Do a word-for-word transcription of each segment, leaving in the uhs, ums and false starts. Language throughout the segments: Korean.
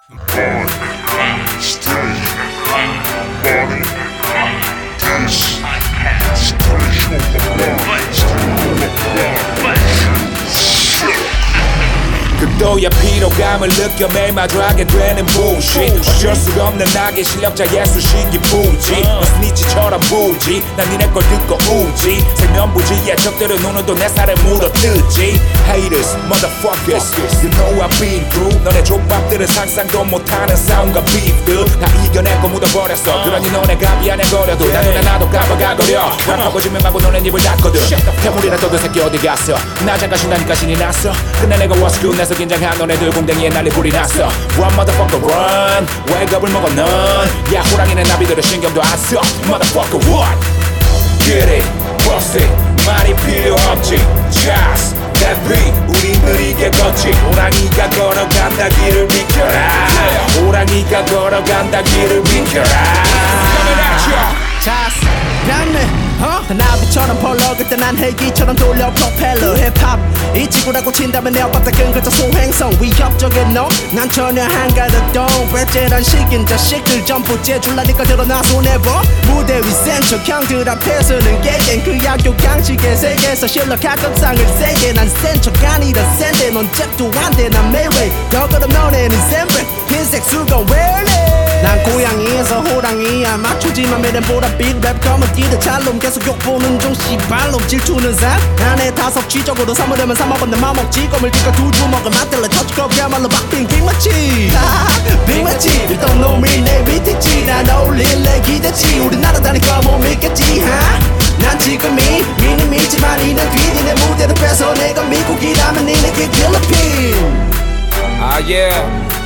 극도의 피로감을 느껴 매일 마주하게 되는 bullshit. 어쩔 수 없는 나의 실력자 예술식이 부지. 넌 스니치처럼 부지. 난 니네 걸 듣고 우지. 생면부지의 적들은 오늘도 내 살을 물어뜯지. Haters, motherfuckers, you know I've been through. 너네 족밥들은 상상도 못하는 싸움과 beef들 다 이겨내고 묻어버렸어. 그러니 너네 가비안해거려도 나도 나도 까박아거려. 난 커버지면 말고 너네 입을 닫거든. 태물이라 떠든 새끼 어디 갔어. 나 잠깐 쉰다니까 신이 났어. 근데 내가 what's good 내서 긴장한 너네들 공댕이에 난리 불이 났어. Run motherfucker run. 왜 겁을 먹어 넌. 야 호랑이는 나비들의 신경도 안 써. Motherfucker what. Get it, bust it. 말이 필요 없지. Just that beat. 우리 느리게 걷지. 호랑이가 걸어간다 길을 비켜라. 호랑이가 걸어간다 길을 비켜라. Coming at you. Just 닮네 어? 나비처럼 펄러 그때 난 헬기처럼 돌려 프로펠러 힙합 이 지구라고 친다면 내 오빠딱은 그저 소행성 위협적인 놈난 전혀 한가르동 배째란 식인 자식들 전부 재줄라니까 드러나 손해봐 무대 위 센 척 형들 앞에서는 개겐 그 약교 강식의 세계에서 실력 학급상을 세게 난 센 척 아니라 센데 넌 잽도 안돼 난 매회 더 그럼 너네는 샘백 흰색 수건 왜래 난 고양이에서 호랑이야 맞추지만 매년 보랏빛 랩 검은 띠를 찰롬 계속 욕보는 중 씨발놈 질투는 삶 안에 다섯 쥐적으로 삼으려면 삼아봤는데 맘먹지 껌을 띠까 두 주먹을 맞들러 터치고 그야말로 박빙 빅마치 빅마치 일단 놈이 내 밑에 있지 난 어울릴래 기대치 우리나라다니까 못 믿겠지 하? 난 지금이 미니미지만 이는 뒤 니네 무대를 뺏어 내가 미국이라면 니네게 필리핀 Ah yeah,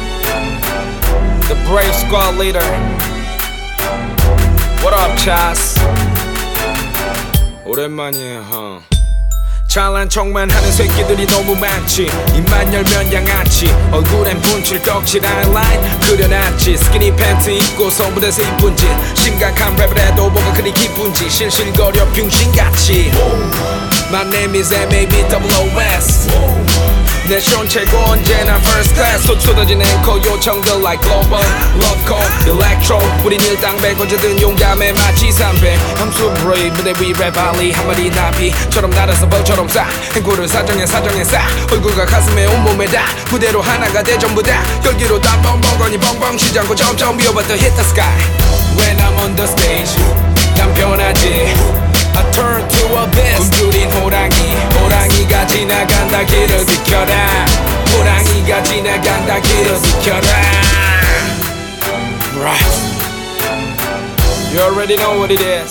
the brave squad leader. What up, Chas? 오랜만이에요, huh? 잘난 척만 하는 새끼들이 너무 많지. 입만 열면 양아치. 얼굴엔 분칠 떡칠한 라인 그려놨지. 스키니 팬츠 입고서 무대에서 이쁜 짓. 심각한 랩을 해도 뭐가 그리 기쁜지. 실실거려 병신같이. My name is M A B O O S. 내 쇼는 최고 언제나 first class. 쏟 쏟아진 앵커 요청들 like global love call electro. 우린 일당백 언제든 용감해 마치 삼백. I'm so brave 무대 위 랩 알리 한마디 나비처럼 날아서 벌처럼 싸. 행구를 사정해 사정해 싸. 얼굴과 가슴에 온몸에 다 무대로 하나가 돼 전부 다. 열기로 땀 뻥뻥거니 뻥뻥 쉬지 않고 점점 위협부터 hit the sky. When I'm on the stage 난 변하지. I turn to a beast. 굶주린 호랑이 호랑이가 지나간다 길을 비켜라. 호랑이가 지나간다 길을 비켜라. Right. You already know what it is.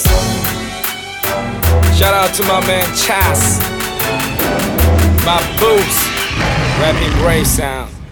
Shout out to my man Chas. My boots. Rapping brave sound.